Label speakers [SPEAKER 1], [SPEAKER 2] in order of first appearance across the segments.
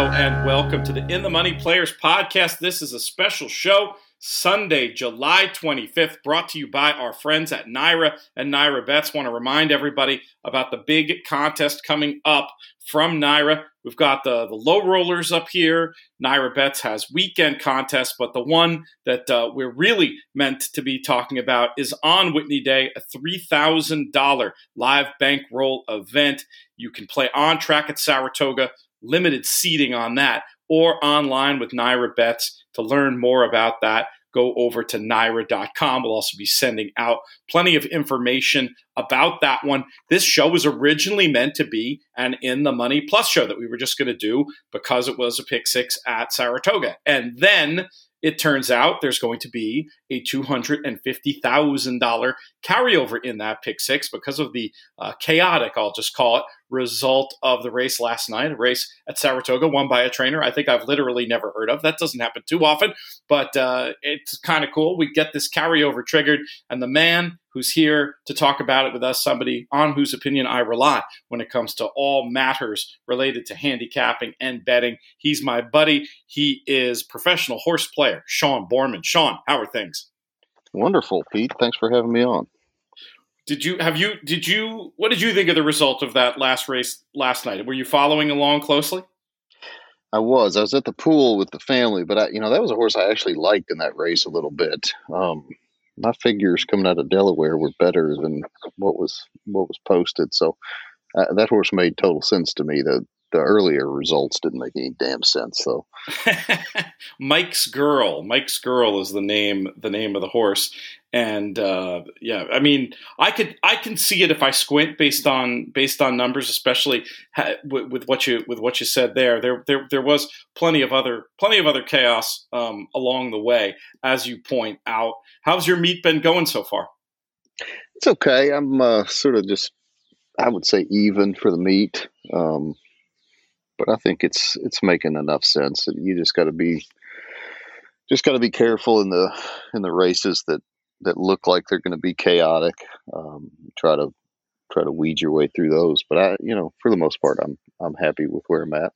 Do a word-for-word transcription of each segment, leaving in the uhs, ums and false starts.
[SPEAKER 1] Hello and welcome to the In the Money Players podcast. This is a special show, Sunday, July twenty-fifth, brought to you by our friends at Naira and Naira Bets. Want to remind everybody about the big contest coming up from Naira. We've got the, the low rollers up here. Naira Bets has weekend contests, but the one that uh, we're really meant to be talking about is on Whitney Day, a three thousand dollars live bankroll event. You can play on track at Saratoga, limited seating on that, or online with Naira Bets. To learn more about that, go over to naira dot com. We'll also be sending out plenty of information about that one. This show was originally meant to be an In the Money Plus show that we were just going to do because it was a pick six at Saratoga. And then it turns out there's going to be a two hundred fifty thousand dollars carryover in that pick six because of the uh, chaotic, I'll just call it, result of the race last night, a race at Saratoga won by a trainer I think I've literally never heard of. That doesn't happen too often, but uh, it's kind of cool. We get this carryover triggered, and the man who's here to talk about it with us, somebody on whose opinion I rely when it comes to all matters related to handicapping and betting. He's my buddy. He is professional horse player, Sean Borman. Sean, how are things?
[SPEAKER 2] Wonderful, Pete. Thanks for having me on.
[SPEAKER 1] Did you have you did you what did you think of the result of that last race last night? Were you following along closely?
[SPEAKER 2] I was. I was at the pool with the family, but I, you know, that was a horse I actually liked in that race a little bit. Um, my figures coming out of Delaware were better than what was what was posted, so uh, that horse made total sense to me. The the earlier results didn't make any damn sense, though.
[SPEAKER 1] Mike's Girl. Mike's Girl is the name the name of the horse. And uh, yeah, I mean, I could I can see it if I squint based on based on numbers, especially ha- with, with what you with what you said there. There there there was plenty of other plenty of other chaos um, along the way, as you point out. How's your meet been going so far?
[SPEAKER 2] It's okay. I'm uh, sort of just, I would say, even for the meet, um, but I think it's it's making enough sense. You just got to be just got to be careful in the in the races that. that look like they're going to be chaotic. Um, try to try to weed your way through those, but I, you know, for the most part, I'm I'm happy with where I'm at.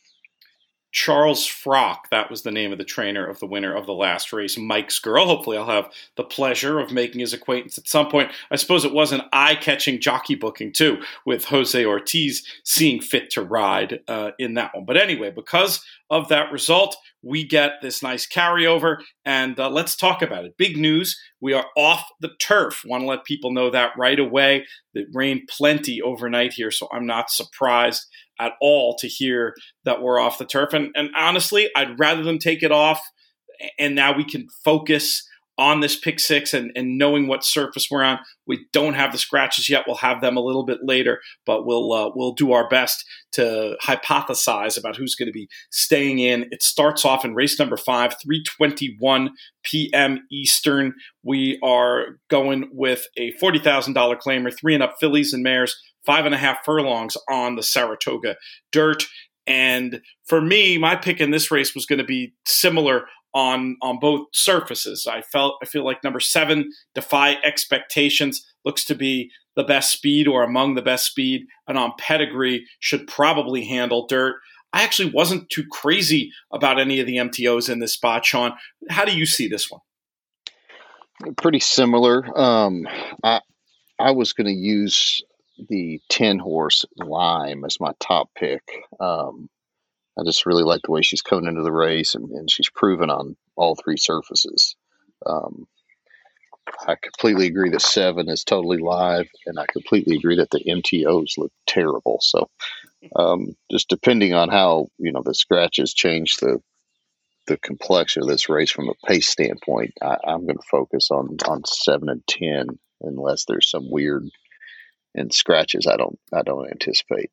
[SPEAKER 1] Charles Frock, that was the name of the trainer of the winner of the last race, Mike's Girl. Hopefully I'll have the pleasure of making his acquaintance at some point. I suppose it was an eye-catching jockey booking, too, with Jose Ortiz seeing fit to ride uh, in that one. But anyway, because of that result, we get this nice carryover, and uh, let's talk about it. Big news, we are off the turf. Want to let people know that right away. It rained plenty overnight here, so I'm not surprised at all to hear that we're off the turf. And, and honestly, I'd rather them take it off, and now we can focus on this pick six and, and knowing what surface we're on. We don't have the scratches yet. We'll have them a little bit later, but we'll uh, we'll do our best to hypothesize about who's going to be staying in. It starts off in race number five, three twenty-one p.m. Eastern. We are going with a forty thousand dollars claimer, three and up fillies and mares, five and a half furlongs on the Saratoga dirt. And for me, my pick in this race was going to be similar on on both surfaces. I felt I feel like number seven, Defy Expectations, looks to be the best speed or among the best speed, and on pedigree should probably handle dirt. I actually wasn't too crazy about any of the M T Os in this spot, Sean. How do you see this one?
[SPEAKER 2] Pretty similar. Um, I I was going to use the ten horse Lime as my top pick. Um, I just really like the way she's coming into the race, and, and she's proven on all three surfaces. Um, I completely agree that seven is totally live, and I completely agree that the M T Os look terrible. So, um, just depending on how, you know, the scratches change the the complexion of this race from a pace standpoint, I, I'm going to focus on on seven and ten, unless there's some weird and scratches I don't I don't anticipate.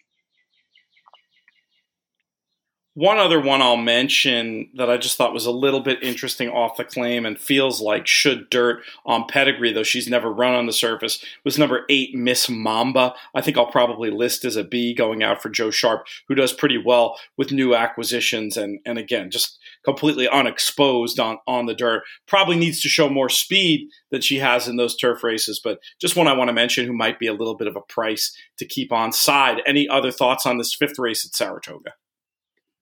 [SPEAKER 1] One other one I'll mention that I just thought was a little bit interesting off the claim and feels like should dirt on pedigree, though she's never run on the surface, was number eight, Miss Mamba. I think I'll probably list as a B going out for Joe Sharp, who does pretty well with new acquisitions and, and again, just completely unexposed on, on the dirt. Probably needs to show more speed than she has in those turf races, but just one I want to mention who might be a little bit of a price to keep on side. Any other thoughts on this fifth race at Saratoga?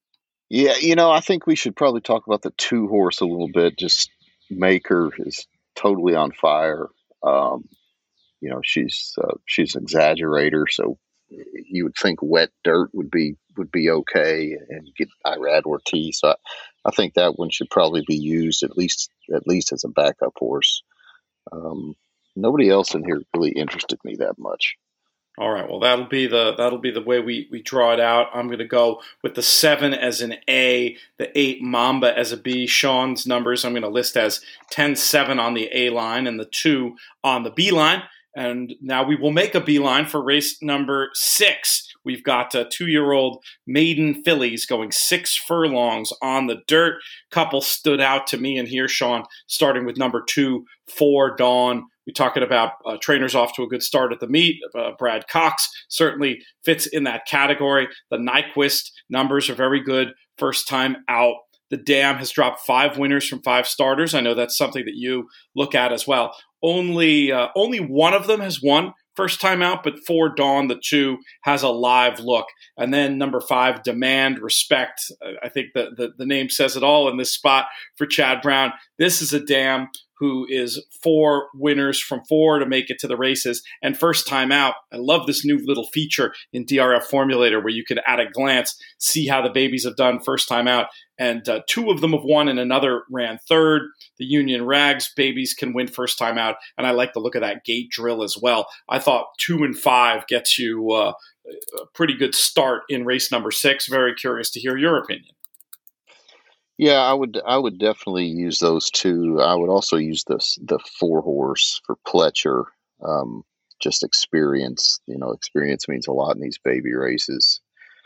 [SPEAKER 2] Yeah, you know, I think we should probably talk about the two horse a little bit. Just Maker is totally on fire. Um, you know, she's uh, she's an exaggerator, so you would think wet dirt would be would be okay, and get Irad Ortiz. So I, I think that one should probably be used at least at least as a backup horse. Um, Nobody else in here really interested me that much.
[SPEAKER 1] All right, well that'll be the that'll be the way we, we draw it out. I'm going to go with the seven as an A, the eight Mamba as a B. Sean's numbers I'm going to list as ten seven on the A line and the two on the B line. And now we will make a beeline for race number six. We've got uh, two-year-old maiden fillies going six furlongs on the dirt. Couple stood out to me in here, Sean, starting with number two, Four Dawn. We're talking about uh, trainers off to a good start at the meet. Uh, Brad Cox certainly fits in that category. The Nyquist numbers are very good first time out. The Dam has dropped five winners from five starters. I know that's something that you look at as well. Only uh, only one of them has won first time out, but Four Dawn, the two, has a live look. And then number five, Demand Respect. I think the, the, the name says it all in this spot for Chad Brown. This is a Dam who is four winners from four to make it to the races. And first time out, I love this new little feature in D R F Formulator where you can, at a glance, see how the babies have done first time out. And uh, two of them have won and another ran third. The Union Rags babies can win first time out. And I like the look of that gate drill as well. I thought two and five gets you uh, a pretty good start in race number six. Very curious to hear your opinion.
[SPEAKER 2] Yeah, I would I would definitely use those two. I would also use the the four horse for Pletcher. Um, just experience, you know, experience means a lot in these baby races.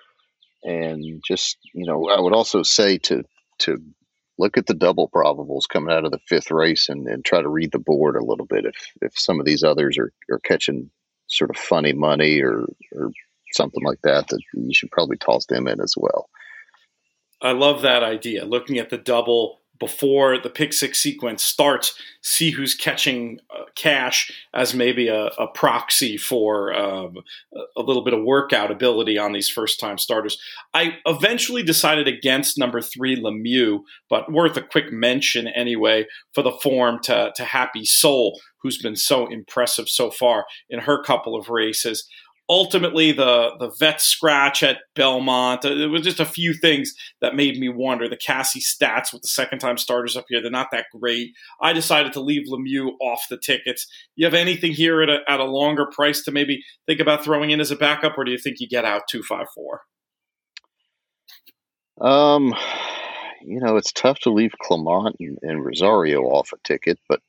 [SPEAKER 2] And just, you know, I would also say to to look at the double probables coming out of the fifth race and, and try to read the board a little bit. If if some of these others are, are catching sort of funny money or or something like that, that you should probably toss them in as well.
[SPEAKER 1] I love that idea. Looking at the double before the pick six sequence starts, see who's catching uh, cash as maybe a, a proxy for um, a little bit of workout ability on these first-time starters. I eventually decided against number three, Lemieux, but worth a quick mention anyway for the form to, to Happy Soul, who's been so impressive so far in her couple of races. Ultimately, the, the vet scratch at Belmont, uh, there was just a few things that made me wonder. The Cassie stats with the second-time starters up here, they're not that great. I decided to leave Lemieux off the tickets. You have anything here at a, at a longer price to maybe think about throwing in as a backup, or do you think you get out two five four?
[SPEAKER 2] Um, you know, it's tough to leave Clement and, and Rosario off a ticket, but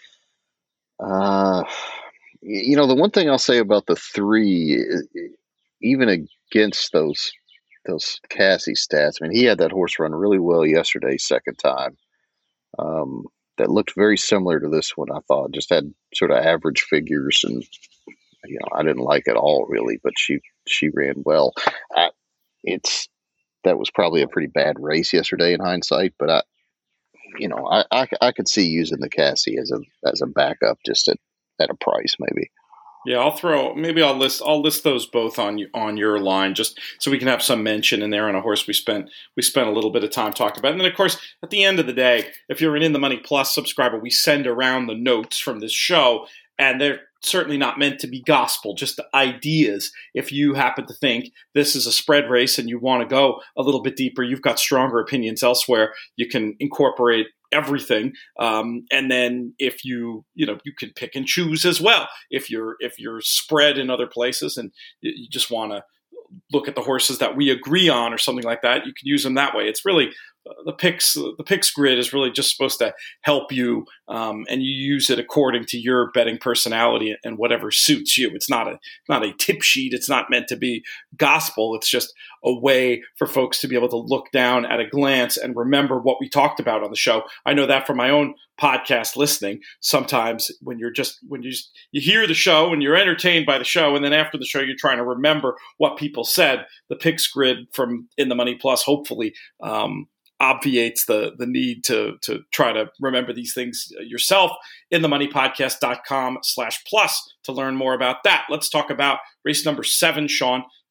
[SPEAKER 2] uh, you know, the one thing I'll say about the three, even against those those Cassie stats, I mean, he had that horse run really well yesterday, second time. Um, that looked very similar to this one, I thought. Just had sort of average figures, and you know, I didn't like it all really, but she she ran well. I, it's that was probably a pretty bad race yesterday in hindsight, but I, you know, I, I, I could see using the Cassie as a as a backup just at, at a price maybe.
[SPEAKER 1] Yeah, I'll throw. Maybe I'll list. I'll list those both on you on your line, just so we can have some mention in there on a horse we spent we spent a little bit of time talking about. And then, of course, at the end of the day, if you're an In the Money Plus subscriber, we send around the notes from this show, and they're certainly not meant to be gospel, just the ideas. If you happen to think this is a spread race and you want to go a little bit deeper, you've got stronger opinions elsewhere, you can incorporate everything. Um, and then if you, you know, you can pick and choose as well. If you're, if you're spread in other places and you just want to look at the horses that we agree on or something like that, you can use them that way. It's really uh, the picks, the picks grid is really just supposed to help you. Um, and you use it according to your betting personality and whatever suits you. It's not a, not a tip sheet. It's not meant to be gospel. It's just a way for folks to be able to look down at a glance and remember what we talked about on the show. I know that from my own podcast listening. Sometimes when you're just, when you just, you hear the show and you're entertained by the show, and then after the show, you're trying to remember what people said. The picks grid from In the Money Plus, hopefully, um, obviates the the need to to try to remember these things yourself. In the money podcast dot com slash plus to learn more about that. Let's talk about race number seven, Sean.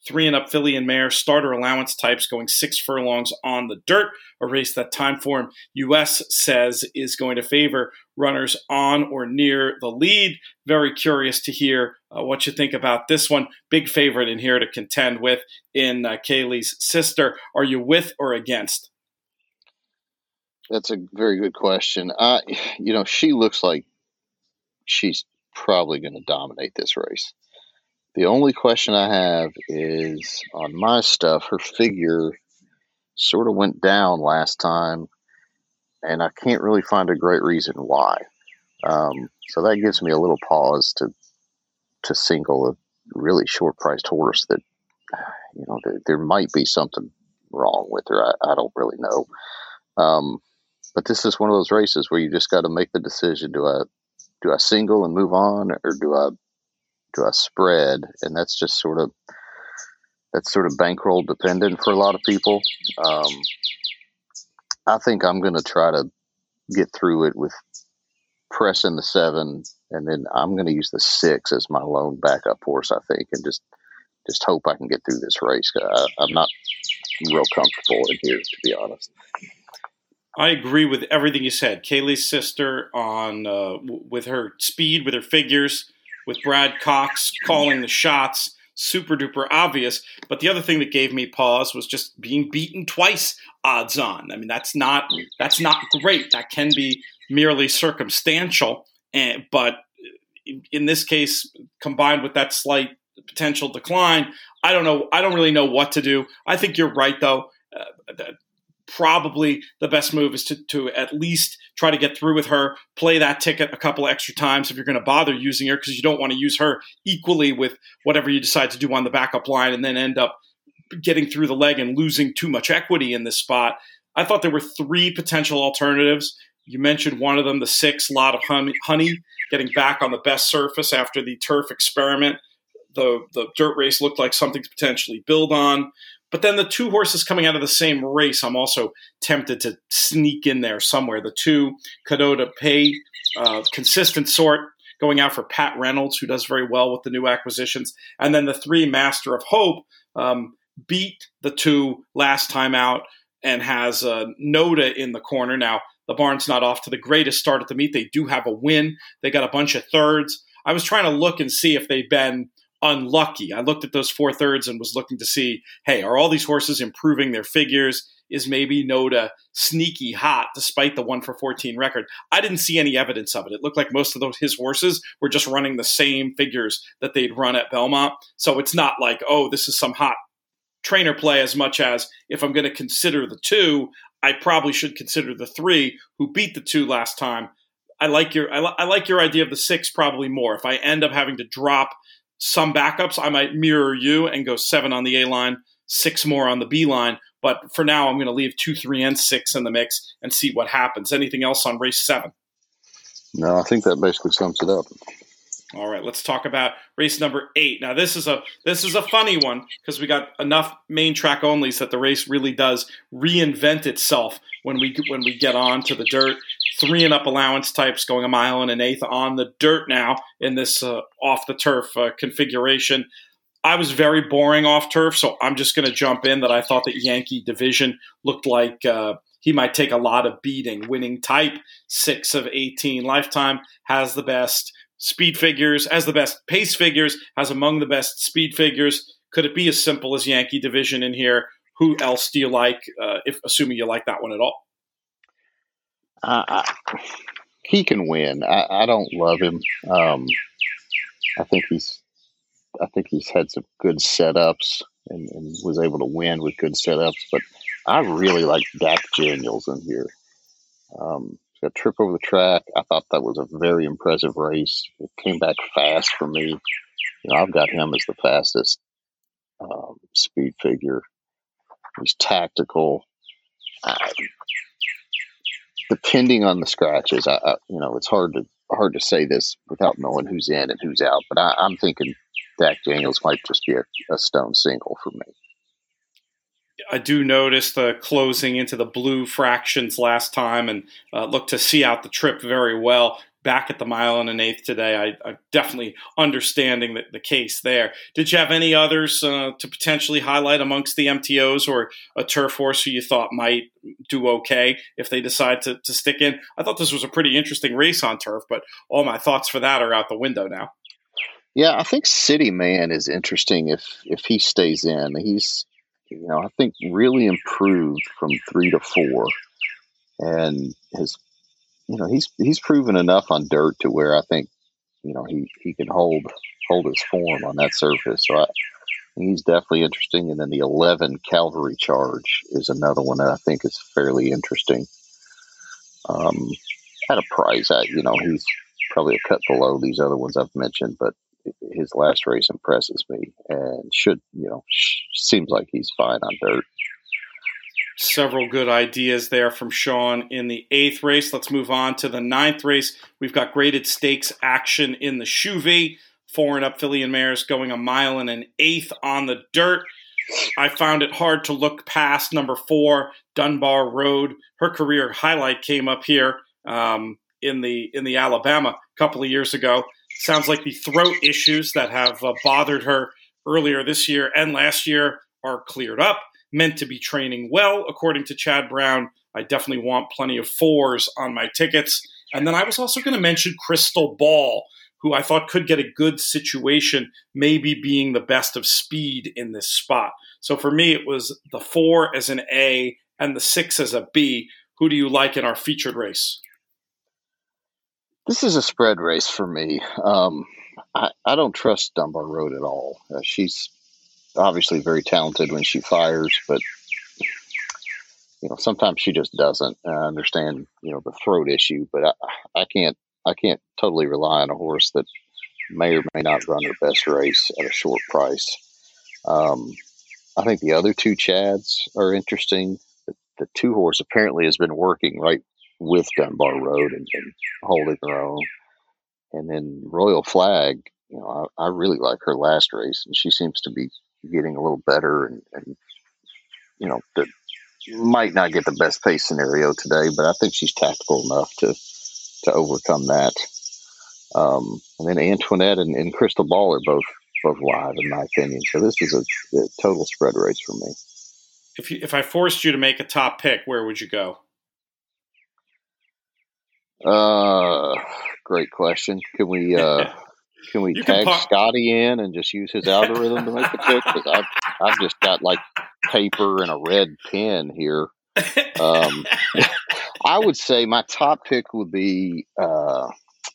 [SPEAKER 1] Three and up filly and mare, starter allowance types going six furlongs on the dirt, a race that Timeform U S says is going to favor runners on or near the lead. Very curious to hear uh, what you think about this one. Big favorite in here to contend with in uh, Kaylee's Sister. Are you with or against?
[SPEAKER 2] That's a very good question. I, you know, she looks like she's probably going to dominate this race. The only question I have is on my stuff, her figure sort of went down last time, and I can't really find a great reason why. Um, so that gives me a little pause to to single a really short-priced horse that, you know, there, there might be something wrong with her. I, I don't really know. Um, but this is one of those races where you just got to make the decision: do I do I single and move on, or do I do I spread? And that's just sort of that's sort of bankroll dependent for a lot of people. Um, I think I'm going to try to get through it with pressing the seven, and then I'm going to use the six as my lone backup horse, I think, and just just hope I can get through this race. I, I'm not real comfortable in here, to be honest.
[SPEAKER 1] I agree with everything you said. Kaylee's Sister on uh, w- with her speed, with her figures, with Brad Cox calling the shots, super duper obvious. But the other thing that gave me pause was just being beaten twice odds on. I mean, that's not that's not great. That can be merely circumstantial, and but in, in this case, combined with that slight potential decline, I don't know. I don't really know what to do. I think you're right, though. Uh, that, Probably the best move is to, to at least try to get through with her, play that ticket a couple of extra times if you're going to bother using her, because you don't want to use her equally with whatever you decide to do on the backup line and then end up getting through the leg and losing too much equity in this spot. I thought there were three potential alternatives. You mentioned one of them, the six, Lot of Honey, getting back on the best surface after the turf experiment. The, the dirt race looked like something to potentially build on. But then the two horses coming out of the same race, I'm also tempted to sneak in there somewhere. The two, Cadota Pay, uh, consistent sort, going out for Pat Reynolds, who does very well with the new acquisitions. And then the three, Master of Hope, um, beat the two last time out and has uh, Noda in the corner. Now, the barn's not off to the greatest start at the meet. They do have a win. They got a bunch of thirds. I was trying to look and see if they'd been unlucky. I looked at those four thirds and was looking to see, hey, are all these horses improving their figures? Is maybe Noda sneaky hot despite the one for fourteen record? I didn't see any evidence of it. It looked like most of those his horses were just running the same figures that they'd run at Belmont. So it's not like, oh, this is some hot trainer play, as much as if I'm going to consider the two, I probably should consider the three who beat the two last time. I like your I, li- I like your idea of the six probably more. If I end up having to drop some backups, I might mirror you and go seven on the A line, six more on the B line. But for now, I'm going to leave two, three, and six in the mix and see what happens. Anything else on race seven?
[SPEAKER 2] No, I think that basically sums it up.
[SPEAKER 1] All right, let's talk about race number eight. Now, this is a this is a funny one because we got enough main track onlys that the race really does reinvent itself when we when we get on to the dirt. Three and up allowance types going a mile and an eighth on the dirt now in this uh, off the turf uh, configuration. I was very boring off turf, so I'm just going to jump in that I thought that Yankee Division looked like uh, he might take a lot of beating. Winning type, six of eighteen lifetime, has the best speed figures, has the best pace figures, has among the best speed figures. Could it be as simple as Yankee Division in here? Who else do you like, uh, if assuming you like that one at all?
[SPEAKER 2] Uh, I, he can win. I, I don't love him. Um, I think he's, I think he's had some good setups and, and was able to win with good setups. But I really like Dak Daniels in here. Um, a trip over the track. I thought that was a very impressive race. It came back fast for me. You know, I've got him as the fastest um, speed figure. He's tactical. Uh, depending on the scratches, I, I, you know, it's hard to hard to say this without knowing who's in and who's out. But I, I'm thinking Dak Daniels might just be a, a stone single for me.
[SPEAKER 1] I do notice the closing into the blue fractions last time and uh, look to see out the trip very well. back at the mile and an eighth today. I, I'm definitely understanding the, the case there. Did you have any others uh, to potentially highlight amongst the M T Os or a turf horse who you thought might do okay if they decide to, to stick in? I thought this was a pretty interesting race on turf, but all my thoughts for that are out the window now.
[SPEAKER 2] Yeah, I think City Man is interesting if if he stays in. He's, you know, I think really improved from three to four, and has, you know, he's he's proven enough on dirt to where I think, you know, he, he can hold hold his form on that surface. So I, he's definitely interesting. And then the eleven Calvary Charge is another one that I think is fairly interesting. Um, at a price, I, you know, he's probably a cut below these other ones I've mentioned, but his last race impresses me and should, you know, seems like he's fine on dirt.
[SPEAKER 1] Several good ideas there from Sean in the eighth race. Let's move on to the ninth race. We've got graded stakes action in the Chuvy. Four and up filly and mares going a mile and an eighth on the dirt. I found it hard to look past number four, Dunbar Road. Her career highlight came up here um, in the in the Alabama a couple of years ago. Sounds like the throat issues that have uh, bothered her earlier this year and last year are cleared up. Meant to be training well, according to Chad Brown. I definitely want plenty of fours on my tickets. And then I was also going to mention Crystal Ball, who I thought could get a good situation, maybe being the best of speed in this spot. So for me, it was the four as an A and the six as a B. Who do you like in our featured race?
[SPEAKER 2] This is a spread race for me. Um, I, I don't trust Dunbar Road at all. Uh, she's obviously very talented when she fires, but you know, sometimes she just doesn't. I understand, you know, the throat issue, but I, I can't, I can't totally rely on a horse that may or may not run her best race at a short price. Um, I think the other two Chads are interesting. The, the two horse apparently has been working right with Dunbar Road and, and holding her own. And then Royal Flag, you know, I, I really like her last race, and she seems to be getting a little better, and, and you know, that might not get the best pace scenario today, but I think she's tactical enough to to overcome that. Um, and then Antoinette and, and Crystal Ball are both both live in my opinion. So this is a, a total spread race for me.
[SPEAKER 1] If you, if I forced you to make a top pick, where would you go?
[SPEAKER 2] Uh, great question. Can we uh, can we
[SPEAKER 1] You
[SPEAKER 2] tag
[SPEAKER 1] can par-
[SPEAKER 2] Scotty in and just use his algorithm to make a pick? Because I've I've just got like paper and a red pen here. Um, I would say my top pick would be uh,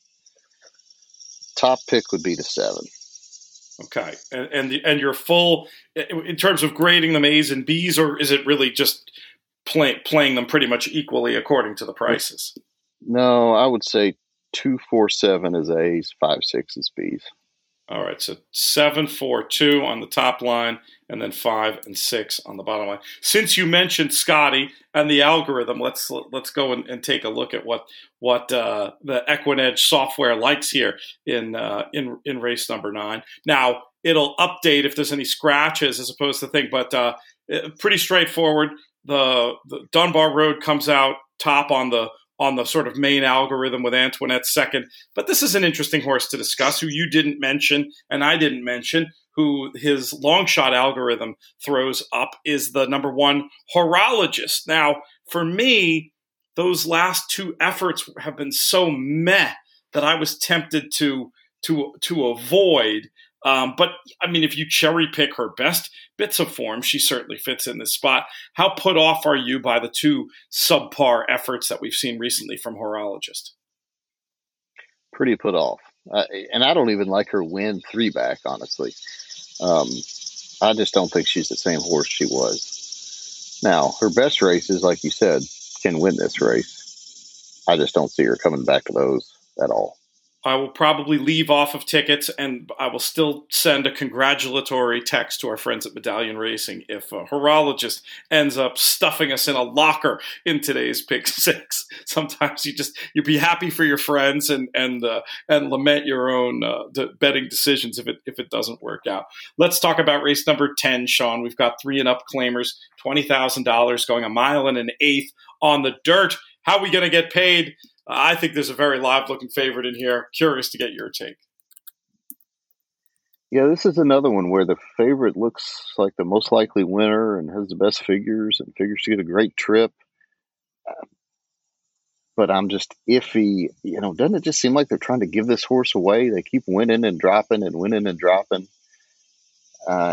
[SPEAKER 2] top pick would be the seven.
[SPEAKER 1] Okay, and and, the, and you're full in terms of grading them A's and B's, or is it really just play, playing them pretty much equally according to the prices?
[SPEAKER 2] No, I would say two, four, seven is A's, five, six is B's.
[SPEAKER 1] All right, so seven, four, two on the top line, and then five and six on the bottom line. Since you mentioned Scotty and the algorithm, let's let's go and, and take a look at what what uh, the Equinedge software likes here in uh, in in race number nine. Now it'll update if there's any scratches as opposed to thing, but uh, pretty straightforward. The, the Dunbar Road comes out top on the on the sort of main algorithm with Antoinette second. But this is an interesting horse to discuss, who you didn't mention and I didn't mention, who his long shot algorithm throws up, is the number one Horologist. Now, for me, those last two efforts have been so meh that I was tempted to to to avoid. Um, but, I mean, if you cherry pick her best bits of form, she certainly fits in this spot. How put off are you by the two subpar efforts that we've seen recently from Horologist?
[SPEAKER 2] Pretty put off. Uh, and I don't even like her win three back, honestly. Um, I just don't think she's the same horse she was. Now, her best races, like you said, can win this race. I just don't see her coming back to those at all.
[SPEAKER 1] I will probably leave off of tickets, and I will still send a congratulatory text to our friends at Medallion Racing if a Horologist ends up stuffing us in a locker in today's pick six. Sometimes you just you be happy for your friends and and uh, and lament your own uh, de- betting decisions if it if it doesn't work out. Let's talk about race number ten, Sean. We've got three and up claimers, twenty thousand dollars, going a mile and an eighth on the dirt. How are we going to get paid? I think there's a very live-looking favorite in here. Curious to get your take.
[SPEAKER 2] Yeah, this is another one where the favorite looks like the most likely winner and has the best figures and figures to get a great trip. But I'm just iffy. You know, doesn't it just seem like they're trying to give this horse away? They keep winning and dropping and winning and dropping. Uh,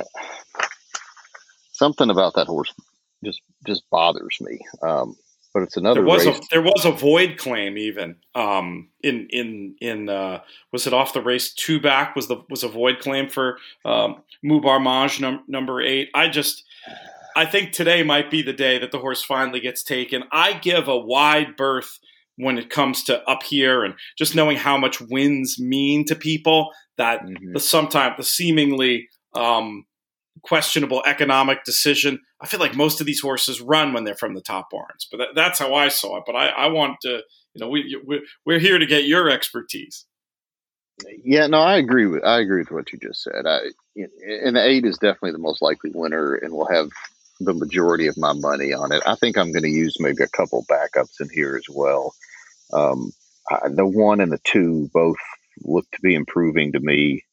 [SPEAKER 2] something about that horse just just bothers me. Um, but it's another
[SPEAKER 1] there was
[SPEAKER 2] race.
[SPEAKER 1] a there was a void claim even um, in in in uh, was it off the race two back was the was a void claim for um, Mubarmage num- number eight. I just I think today might be the day that the horse finally gets taken. I give a wide berth when it comes to up here and just knowing how much wins mean to people, that mm-hmm. the sometimes the seemingly um, questionable economic decision. I feel like most of these horses run when they're from the top barns, but that, that's how I saw it. But I, I want to, you know, we we're, we're here to get your expertise.
[SPEAKER 2] Yeah, no, I agree with I agree with what you just said. I and the eight is definitely the most likely winner, and will have the majority of my money on it. I think I'm going to use maybe a couple backups in here as well. Um, I, the one and the two both look to be improving to me.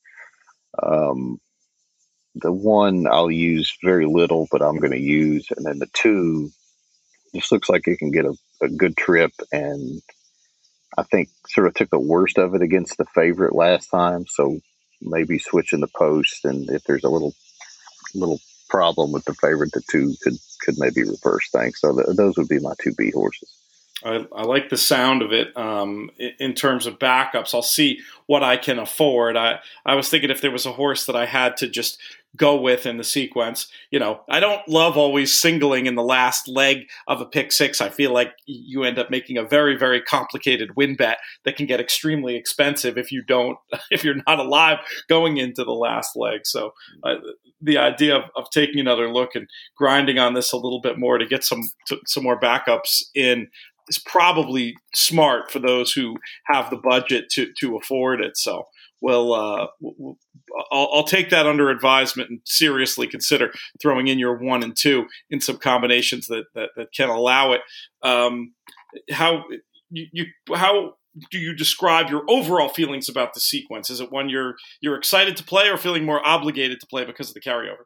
[SPEAKER 2] Um, the one I'll use very little, but I'm going to use, and then the two just looks like it can get a, a good trip, and I think sort of took the worst of it against the favorite last time. So maybe switching the post, and if there's a little little problem with the favorite, the two could could maybe reverse things. So th- those would be my two B horses.
[SPEAKER 1] I, I like the sound of it. Um, in, in terms of backups, I'll see what I can afford. I, I was thinking if there was a horse that I had to just go with in the sequence. You know, I don't love always singling in the last leg of a pick six. I feel like you end up making a very, very complicated win bet that can get extremely expensive if you don't, if you're not alive going into the last leg. So uh, the idea of, of taking another look and grinding on this a little bit more to get some to, some more backups in is probably smart for those who have the budget to to afford it. So we'll, uh, we'll I'll, I'll take that under advisement and seriously consider throwing in your one and two in some combinations that that, that can allow it. Um, how you, you how do you describe your overall feelings about the sequence? Is it one you're you're excited to play or feeling more obligated to play because of the carryover?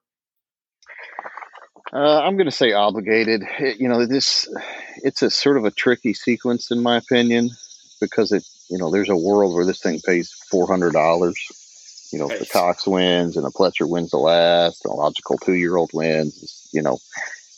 [SPEAKER 2] Uh, I'm going to say obligated. It, you know, this it's a sort of a tricky sequence in my opinion, because it you know there's a world where this thing pays four hundred dollars. You know, if the Cox wins and the Pletcher wins the last, and a logical two-year-old wins, you know,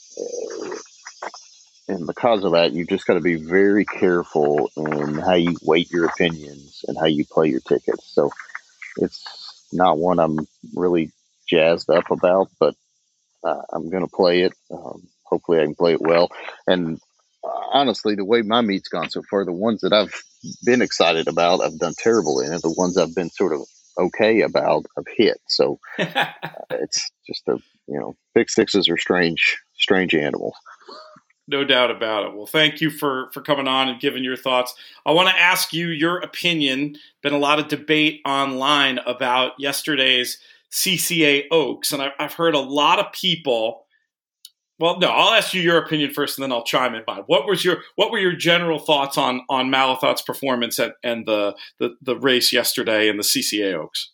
[SPEAKER 2] and because of that, you've just got to be very careful in how you weight your opinions and how you play your tickets. So it's not one I'm really jazzed up about, but uh, I'm going to play it. Um, hopefully I can play it well. And uh, honestly, the way my meet's gone so far, the ones that I've been excited about, I've done terrible in, and the ones I've been sort of okay about, I've hit. So uh, it's just a, you know, pick sixes are strange, strange animals.
[SPEAKER 1] No doubt about it. Well, thank you for, for coming on and giving your thoughts. I want to ask you your opinion. Been a lot of debate online about yesterday's C C A Oaks, and I, I've heard a lot of people. Well, no, I'll ask you your opinion first, and then I'll chime in by. What was your what were your general thoughts on on Malathaat's performance at, and the, the the race yesterday in the C C A Oaks?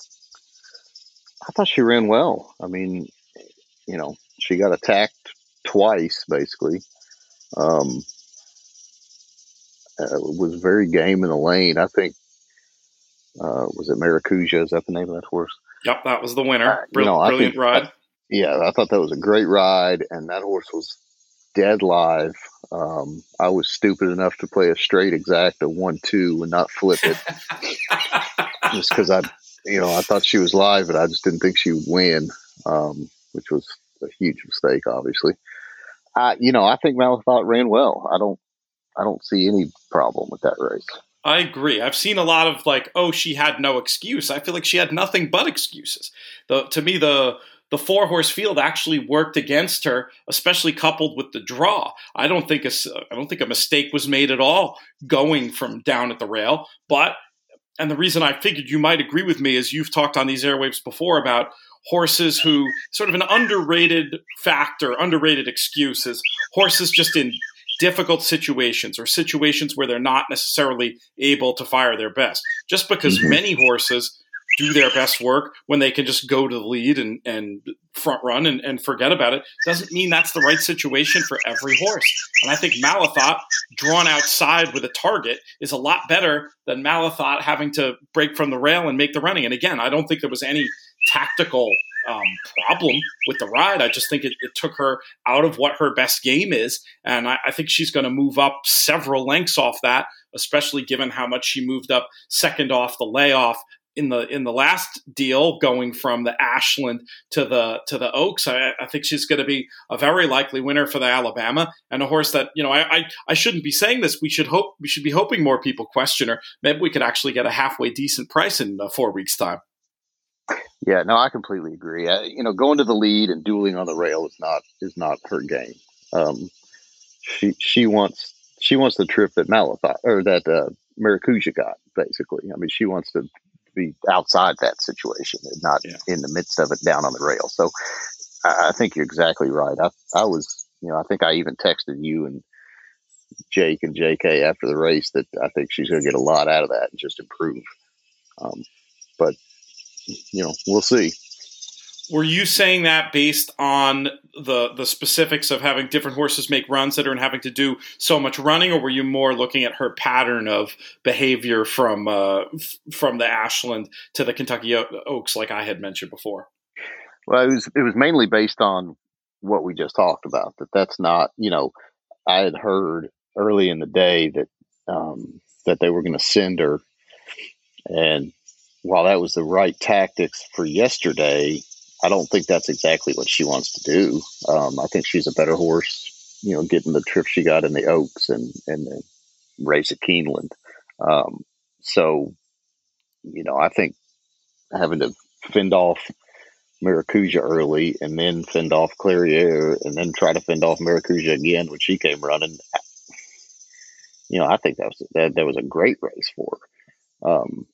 [SPEAKER 2] I thought she ran well. I mean, you know, she got attacked twice, basically. Um, uh, was very game in the lane. I think, uh, was it Maracuja? Is that the name of that horse?
[SPEAKER 1] Yep, that was the winner.
[SPEAKER 2] Uh,
[SPEAKER 1] Br-
[SPEAKER 2] you know,
[SPEAKER 1] brilliant
[SPEAKER 2] I think,
[SPEAKER 1] ride.
[SPEAKER 2] I, yeah, I thought that was a great ride, and that horse was dead live. Um, I was stupid enough to play a straight exact, a one two, and not flip it, just because I, you know, I thought she was live, but I just didn't think she would win, um, which was a huge mistake, obviously. I, you know, I think Malathaat ran well. I don't, I don't see any problem with that race.
[SPEAKER 1] I agree. I've seen a lot of like, oh, she had no excuse. I feel like she had nothing but excuses. The to me, the the four horse field actually worked against her, especially coupled with the draw. I don't think a, I don't think a mistake was made at all going from down at the rail. But and the reason I figured you might agree with me is you've talked on these airwaves before about horses who sort of an underrated factor, underrated excuses, horses just in difficult situations or situations where they're not necessarily able to fire their best. Just because
[SPEAKER 2] Mhm.
[SPEAKER 1] many horses do their best work when they can just go to the lead and, and front run and, and forget about it doesn't mean that's the right situation for every horse. And I think Malathaat drawn outside with a target is a lot better than Malathaat having to break from the rail and make the running. And again, I don't think there was any tactical um, problem with the ride. I just think it, it took her out of what her best game is. And I, I think she's going to move up several lengths off that, especially given how much she moved up second off the layoff in the in the last deal, going from the Ashland to the to the Oaks. I, I think she's going to be a very likely winner for the Alabama, and a horse that, you know, I, I I shouldn't be saying this. We should hope we should be hoping more people question her. Maybe we could actually get a halfway decent price in uh, four weeks' time.
[SPEAKER 2] Yeah, no, I completely agree. I, you know, going to the lead and dueling on the rail is not is not her game. Um, she she wants she wants the trip that Malathaat or that uh, Maracuja got. Basically, I mean, she wants to be outside that situation and not
[SPEAKER 1] Yeah.
[SPEAKER 2] in the midst of it down on the rail. So I, I think you're exactly right. I I was, you know, I think I even texted you and Jake and J K after the race that I think she's going to get a lot out of that and just improve. Um, but you know, we'll see.
[SPEAKER 1] Were you saying that based on the the specifics of having different horses make runs that are and having to do so much running, or were you more looking at her pattern of behavior from uh, f- from the Ashland to the Kentucky o- Oaks, like I had mentioned before?
[SPEAKER 2] Well, it was it was mainly based on what we just talked about. That that's not, you know, I had heard early in the day that um, that they were going to send her, and while that was the right tactics for yesterday, I don't think that's exactly what she wants to do. Um, I think she's a better horse, you know, getting the trip she got in the Oaks and and the race at Keeneland. Um, so, you know, I think having to fend off Maracuja early and then fend off Clairiere and then try to fend off Maracuja again when she came running, you know, I think that was that, that was a great race for her. Um,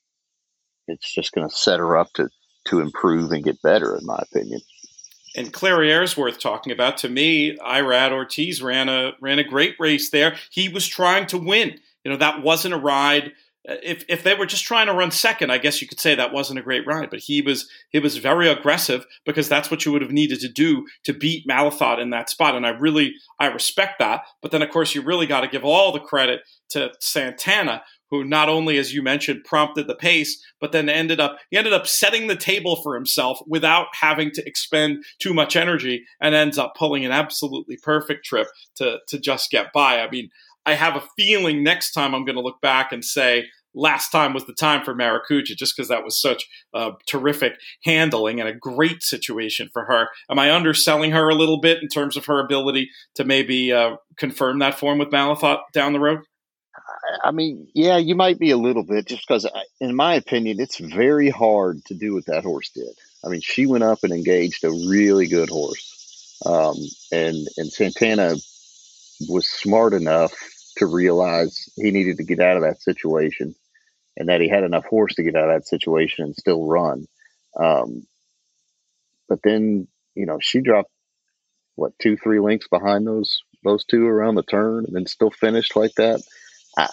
[SPEAKER 2] it's just going to set her up to to improve and get better, in my opinion.
[SPEAKER 1] And Clairiere's worth talking about. To me, Irad Ortiz ran a ran a great race there. He was trying to win. You know, that wasn't a ride. If if they were just trying to run second, I guess you could say that wasn't a great ride. But he was he was very aggressive because that's what you would have needed to do to beat Malathaat in that spot. And I really I respect that. But then, of course, you really got to give all the credit to Santana, who not only, as you mentioned, prompted the pace, but then ended up he ended up setting the table for himself without having to expend too much energy, and ends up pulling an absolutely perfect trip to to just get by. I mean, I have a feeling next time I'm going to look back and say last time was the time for Maracuja, just because that was such uh, terrific handling and a great situation for her. Am I underselling her a little bit in terms of her ability to maybe uh, confirm that form with Malathaat down the road?
[SPEAKER 2] I mean, yeah, you might be a little bit, just because, in my opinion, it's very hard to do what that horse did. I mean, she went up and engaged a really good horse, um, and and Santana was smart enough to realize he needed to get out of that situation, and that he had enough horse to get out of that situation and still run. Um, but then, you know, she dropped what two, three lengths behind those those two around the turn, and then still finished like that. I,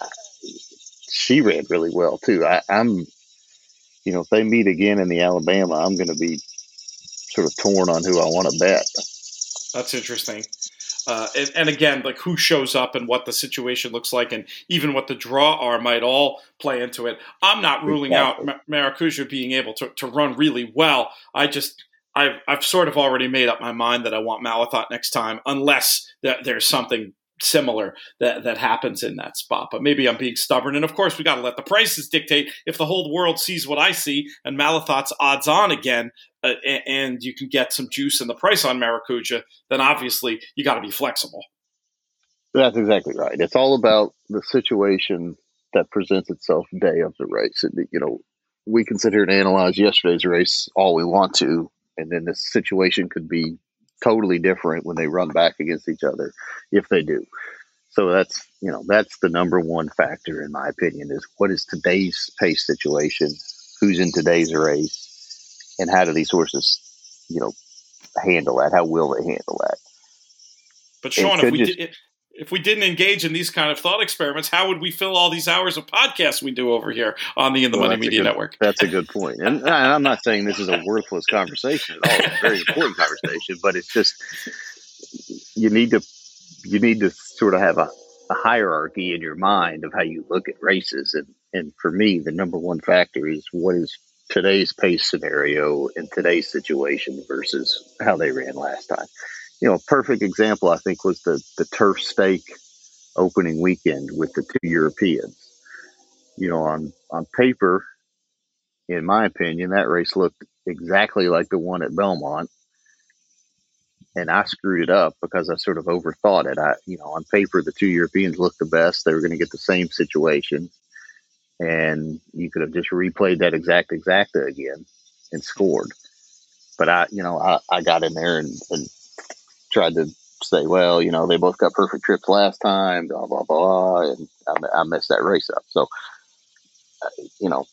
[SPEAKER 2] she ran really well too. I, I'm, you know, if they meet again in the Alabama, I'm going to be sort of torn on who I want to bet.
[SPEAKER 1] That's interesting. Uh, and, and again, like who shows up and what the situation looks like, and even what the draw are might all play into it. I'm not ruling exactly. out Ma- Maracuja being able to, to run really well. I just, I've, I've sort of already made up my mind that I want Malathaat next time, unless there, there's something similar that, that happens in that spot. But maybe I'm being stubborn. And of course, we got to let the prices dictate. If the whole world sees what I see and Malathaat's odds on again, uh, and you can get some juice in the price on Maracuja, then obviously you got to be flexible.
[SPEAKER 2] That's exactly right. It's all about the situation that presents itself day of the race. And, you know, we can sit here and analyze yesterday's race all we want to, and then this situation could be totally different when they run back against each other, if they do. So that's, you know, that's the number one factor, in my opinion, is what is today's pace situation, who's in today's race, and how do these horses, you know, handle that? How will they handle that?
[SPEAKER 1] But Sean, if we just, did, if we didn't engage in these kind of thought experiments, how would we fill all these hours of podcasts we do over here on the In the
[SPEAKER 2] Well,
[SPEAKER 1] Money
[SPEAKER 2] that's a
[SPEAKER 1] Media
[SPEAKER 2] good-
[SPEAKER 1] Network?
[SPEAKER 2] That's a good point. And, and I'm not saying this is a worthless conversation at all. It's a very important conversation, but it's just you need to you need to sort of have a, a hierarchy in your mind of how you look at races. And, and for me, the number one factor is what is today's pace scenario in today's situation versus how they ran last time. You know, a perfect example, I think, was the, the turf stake opening weekend with the two Europeans. You know, on, on paper, in my opinion, that race looked exactly like the one at Belmont. And I screwed it up because I sort of overthought it. I, you know, on paper, the two Europeans looked the best. They were going to get the same situation. And you could have just replayed that exact exacta again and scored. But I, you know, I, I got in there and, and tried to say, well, you know, they both got perfect trips last time, blah, blah, blah. And I, I messed that race up. So, you know,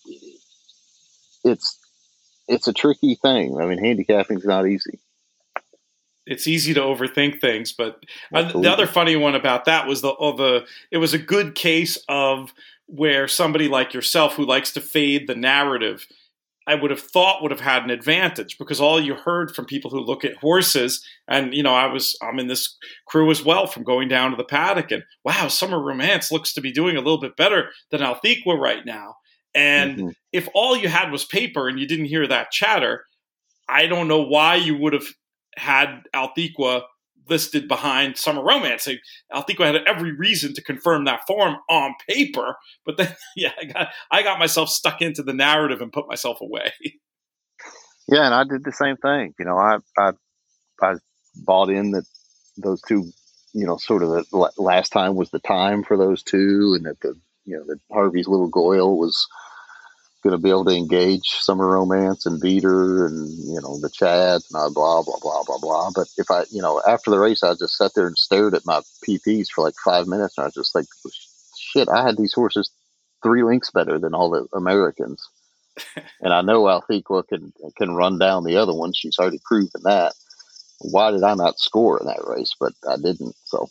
[SPEAKER 2] it's, it's a tricky thing. I mean, handicapping is not easy.
[SPEAKER 1] It's easy to overthink things, but uh, the other funny one about that was the, oh, the, it was a good case of where somebody like yourself who likes to fade the narrative, I would have thought would have had an advantage, because all you heard from people who look at horses, and, you know, I was, I'm in this crew as well from going down to the paddock, and wow, Summer Romance looks to be doing a little bit better than Althequa right now. And mm-hmm. if all you had was paper and you didn't hear that chatter, I don't know why you would have had Althequa listed behind Summer Romance. Althequa had every reason to confirm that form on paper, but then, yeah, I got I got myself stuck into the narrative and put myself away.
[SPEAKER 2] Yeah, and I did the same thing. You know, I I, I bought in that those two, you know, sort of the last time was the time for those two, and that the you know that Harvey's Little Goyle was going to be able to engage Summer Romance and beat her, and you know the Chads and blah blah blah blah blah. But if I, you know, after the race, I just sat there and stared at my P Ps for like five minutes, and I was just like, "Shit, I had these horses three lengths better than all the Americans." And I know Althequa can can run down the other one; she's already proven that. Why did I not score in that race? But I didn't. So.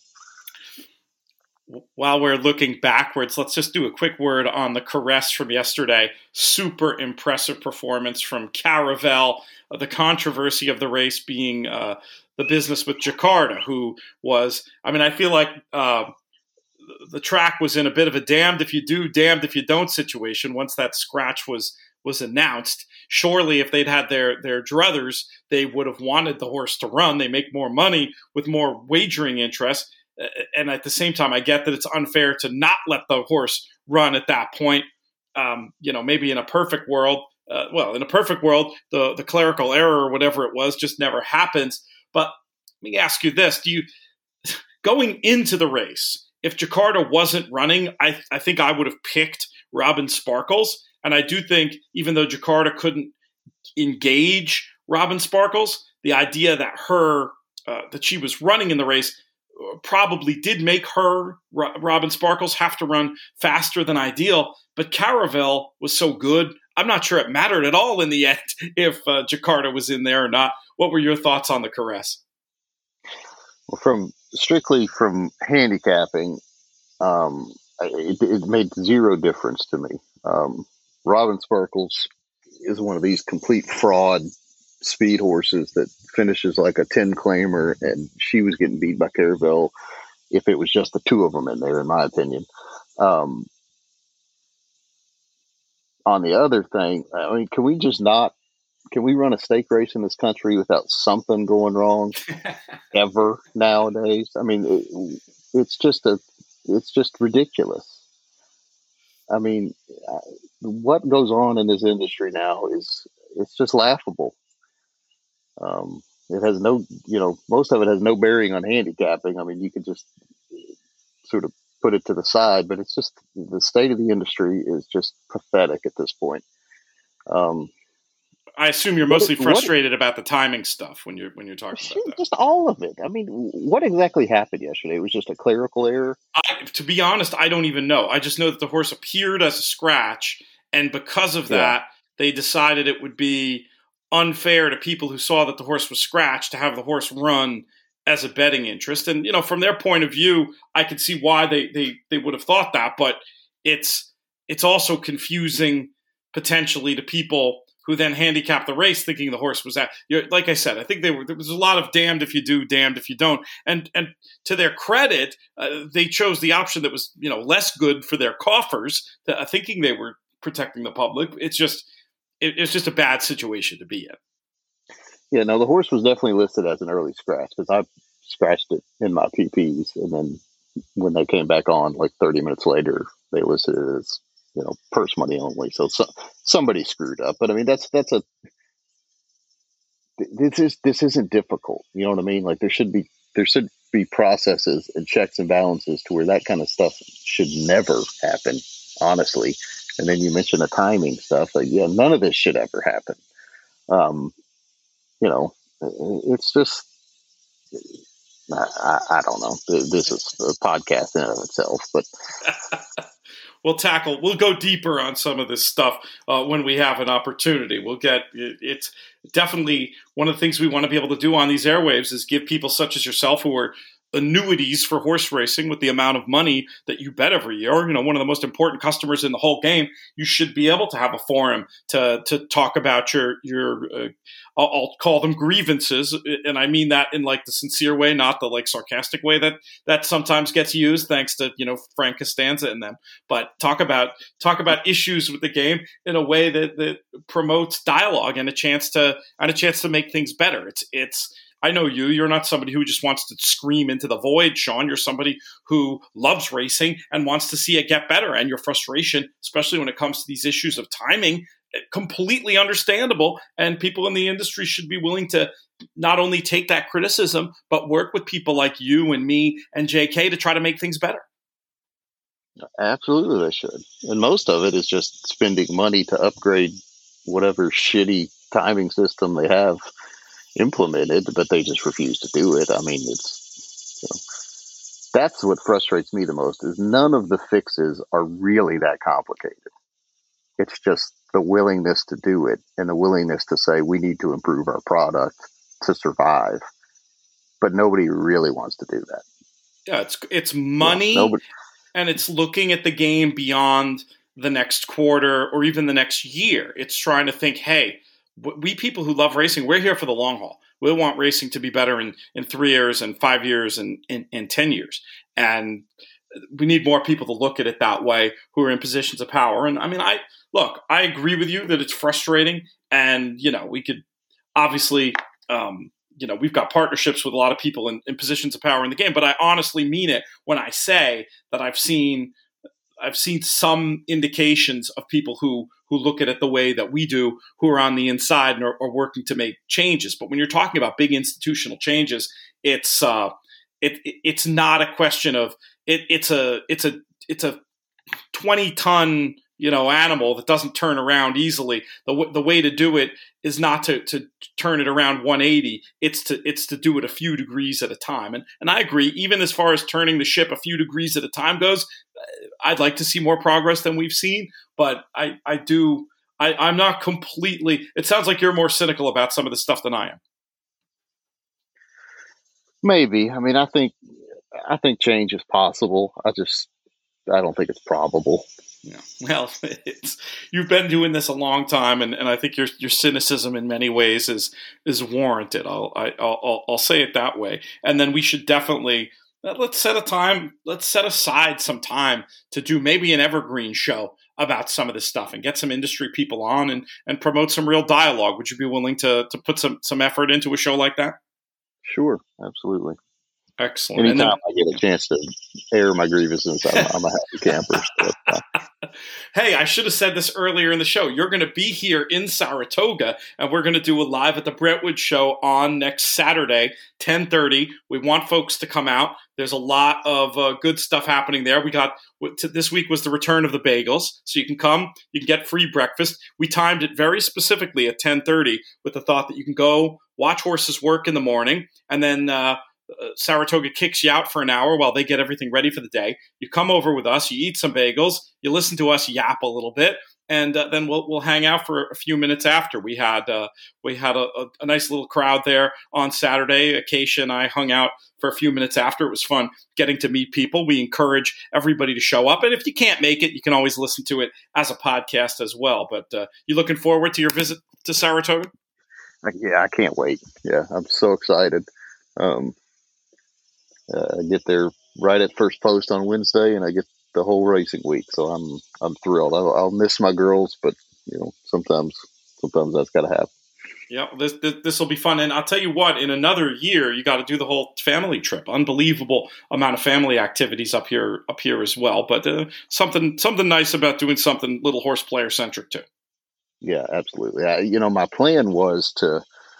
[SPEAKER 1] While we're looking backwards, let's just do a quick word on the Caress from yesterday. Super impressive performance from Caravel. Uh, the controversy of the race being uh, the business with Jakarta, who was, I mean, I feel like uh, the track was in a bit of a damned if you do, damned if you don't situation once that scratch was was announced. Surely if they'd had their, their druthers, they would have wanted the horse to run. They make more money with more wagering interest. And at the same time, I get that it's unfair to not let the horse run at that point. Um, you know, maybe in a perfect world, uh, well, in a perfect world, the, the clerical error or whatever it was just never happens. But let me ask you this. Do you, going into the race, if Jakarta wasn't running, I, I think I would have picked Robin Sparkles. And I do think even though Jakarta couldn't engage Robin Sparkles, the idea that her, uh, that she was running in the race probably did make her, Robin Sparkles, have to run faster than ideal. But Caravel was so good, I'm not sure it mattered at all in the end if uh, Jakarta was in there or not. What were your thoughts on the Caress?
[SPEAKER 2] Well, from strictly from handicapping, um, it, it made zero difference to me. Um, Robin Sparkles is one of these complete fraud speed horses that finishes like a ten claimer, and she was getting beat by Caravel if it was just the two of them in there, in my opinion. Um, on the other thing, I mean, can we just not, can we run a stake race in this country without something going wrong ever nowadays? I mean, it, it's just a, it's just ridiculous. I mean, what goes on in this industry now is, it's just laughable. Um, it has no, you know, most of it has no bearing on handicapping. I mean, you could just sort of put it to the side, but it's just the state of the industry is just pathetic at this point. Um,
[SPEAKER 1] I assume you're mostly what, frustrated what, about the timing stuff when you're when you're talking about that.
[SPEAKER 2] Just all of it. I mean, what exactly happened yesterday? It was just a clerical error?
[SPEAKER 1] I, to be honest, I don't even know. I just know that the horse appeared as a scratch, and because of that, yeah. they decided it would be unfair to people who saw that the horse was scratched to have the horse run as a betting interest. And, you know, from their point of view, I can see why they, they, they would have thought that, but it's, it's also confusing potentially to people who then handicap the race thinking the horse was at, you know, like I said, I think they were, there was a lot of damned if you do, damned if you don't. And, and to their credit, uh, they chose the option that was, you know, less good for their coffers, uh, thinking they were protecting the public. It's just, it, it's just a bad situation to be in.
[SPEAKER 2] Yeah, no, the horse was definitely listed as an early scratch because I scratched it in my P Ps. And then when they came back on like thirty minutes later, they listed it as, you know, purse money only. So, so somebody screwed up. But I mean, that's, that's a, this is, this isn't difficult. You know what I mean? Like there should be, there should be processes and checks and balances to where that kind of stuff should never happen, honestly. And then you mentioned the timing stuff. Like, yeah, none of this should ever happen. Um, you know, it's just, I, I don't know. This is a podcast in and of itself, but
[SPEAKER 1] we'll tackle, we'll go deeper on some of this stuff uh, when we have an opportunity. We'll get, it, it's definitely one of the things we want to be able to do on these airwaves is give people such as yourself who are annuities for horse racing with the amount of money that you bet every year, you know, one of the most important customers in the whole game, you should be able to have a forum to to talk about your, your uh, I'll, I'll call them grievances. And I mean that in like the sincere way, not the like sarcastic way that, that sometimes gets used thanks to, you know, Frank Costanza and them, but talk about, talk about issues with the game in a way that, that promotes dialogue and a chance to, and a chance to make things better. It's, it's, I know you, you're not somebody who just wants to scream into the void, Sean. You're somebody who loves racing and wants to see it get better. And your frustration, especially when it comes to these issues of timing, completely understandable. And people in the industry should be willing to not only take that criticism, but work with people like you and me and J K to try to make things better.
[SPEAKER 2] Absolutely, they should. And most of it is just spending money to upgrade whatever shitty timing system they have implemented, but they just refuse to do it. I mean, it's, you know, that's what frustrates me the most is none of the fixes are really that complicated. It's just the willingness to do it and the willingness to say we need to improve our product to survive. But nobody really wants to do that.
[SPEAKER 1] Yeah, it's it's money, yeah, nobody, and it's looking at the game beyond the next quarter or even the next year. It's trying to think, hey, we people who love racing, we're here for the long haul. We want racing to be better in, in three years and five years and in, in ten years. And we need more people to look at it that way who are in positions of power. And I mean, I look, I agree with you that it's frustrating. And, you know, we could obviously, um, you know, we've got partnerships with a lot of people in, in positions of power in the game. But I honestly mean it when I say that I've seen I've seen some indications of people who who look at it the way that we do, who are on the inside and are, are working to make changes. But when you're talking about big institutional changes, it's uh, it, it's not a question of it, it's a it's a it's a twenty ton you know animal that doesn't turn around easily. The w- the way to do it is not to to turn it around one eighty. It's to it's to do it a few degrees at a time. And and I agree, even as far as turning the ship a few degrees at a time goes, I'd like to see more progress than we've seen. But I I do I, I'm not completely. It sounds like you're more cynical about some of the stuff than I am.
[SPEAKER 2] Maybe. I mean, I think I think change is possible. I just I don't think it's probable.
[SPEAKER 1] Yeah. Well, it's you've been doing this a long time, and, and I think your your cynicism in many ways is is warranted. I'll I, I'll I'll say it that way. And then we should definitely let's set a time. Let's set aside some time to do maybe an evergreen show about some of this stuff and get some industry people on and, and promote some real dialogue. Would you be willing to to put some some effort into a show like that?
[SPEAKER 2] Sure, absolutely.
[SPEAKER 1] Excellent.
[SPEAKER 2] Anytime
[SPEAKER 1] then,
[SPEAKER 2] I get a chance to air my grievances, I'm, I'm a happy camper. So, uh.
[SPEAKER 1] Hey, I should have said this earlier in the show. You're going to be here in Saratoga, and we're going to do a live at the Brentwood Show on next Saturday, ten thirty. We want folks to come out. There's a lot of uh, good stuff happening there. We got this week was the return of the bagels, so you can come. You can get free breakfast. We timed it very specifically at ten thirty with the thought that you can go watch horses work in the morning, and then uh, Uh, Saratoga kicks you out for an hour while they get everything ready for the day. You come over with us, you eat some bagels, you listen to us yap a little bit, and uh, then we'll we'll hang out for a few minutes after. We had uh, we had a, a, a nice little crowd there on Saturday. Acacia and I hung out for a few minutes after. It was fun getting to meet people. We encourage everybody to show up, and if you can't make it, you can always listen to it as a podcast as well. But uh, you looking forward to your visit to Saratoga?
[SPEAKER 2] Yeah, I can't wait. Yeah, I'm so excited. Um, uh, I get there right at first post on Wednesday, and I get the whole racing week. So I'm I'm thrilled. I'll, I'll miss my girls, but you know, sometimes sometimes that's got to happen.
[SPEAKER 1] Yeah, this this will be fun, and I'll tell you what. In another year, you got to do the whole family trip. Unbelievable amount of family activities up here up here as well. But uh, something something nice about doing something little horse player centric too.
[SPEAKER 2] Yeah, absolutely. I, you know, my plan was to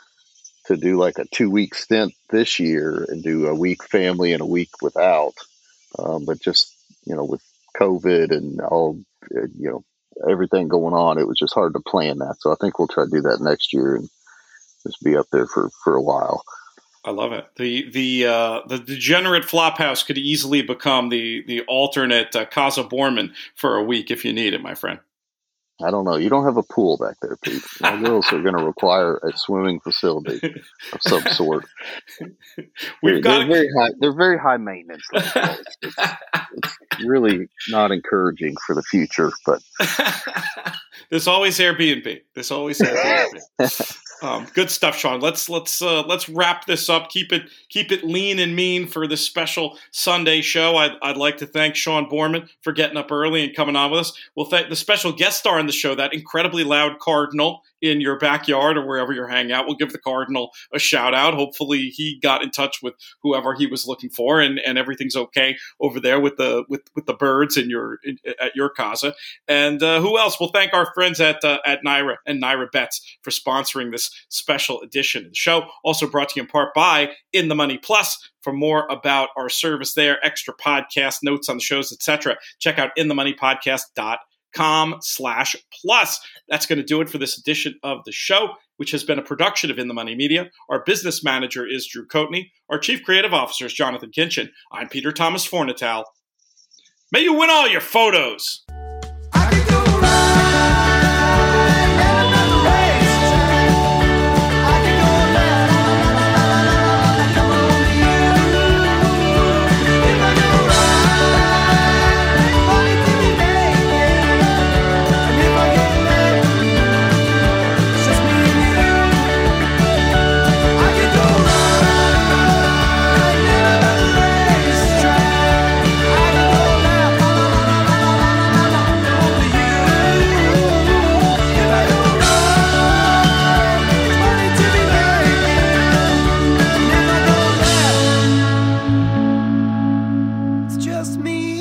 [SPEAKER 2] to do like a two week stint this year and do a week family and a week without. Um, but just, you know, with COVID and all, uh, you know, everything going on, it was just hard to plan that. So I think we'll try to do that next year and just be up there for, for a while.
[SPEAKER 1] I love it. The the uh, the degenerate Flophouse could easily become the the alternate uh, Casa Borman for a week if you need it, my friend.
[SPEAKER 2] I don't know. You don't have a pool back there, Pete. My girls are going to require a swimming facility of some sort.
[SPEAKER 1] We've
[SPEAKER 2] they're,
[SPEAKER 1] got
[SPEAKER 2] they're very high. They're very high maintenance. It's, it's, it's really not encouraging for the future. But
[SPEAKER 1] there's always Airbnb. There's always Airbnb. Um, good stuff, Sean. Let's let's uh, let's wrap this up. Keep it keep it lean and mean for this special Sunday show. I'd, I'd like to thank Sean Borman for getting up early and coming on with us. We'll thank the special guest star in the show, that incredibly loud Cardinal in your backyard or wherever you're hanging out. We'll give the Cardinal a shout out. Hopefully he got in touch with whoever he was looking for, and, and everything's okay over there with the with, with the birds in your in, at your casa. And uh, who else? We'll thank our friends at uh, at Naira and Naira Bets for sponsoring this special edition of the show. Also brought to you in part by In the Money Plus. For more about our service there, extra podcast notes on the shows, et cetera, check out in the money podcast dot com slash plus. That's going to do it for this edition of the show, which has been a production of In the Money Media. Our business manager is Drew Coatney. Our chief creative officer is Jonathan Kinchin. I'm Peter Thomas Fornital. May you win all your photos.
[SPEAKER 3] Just me.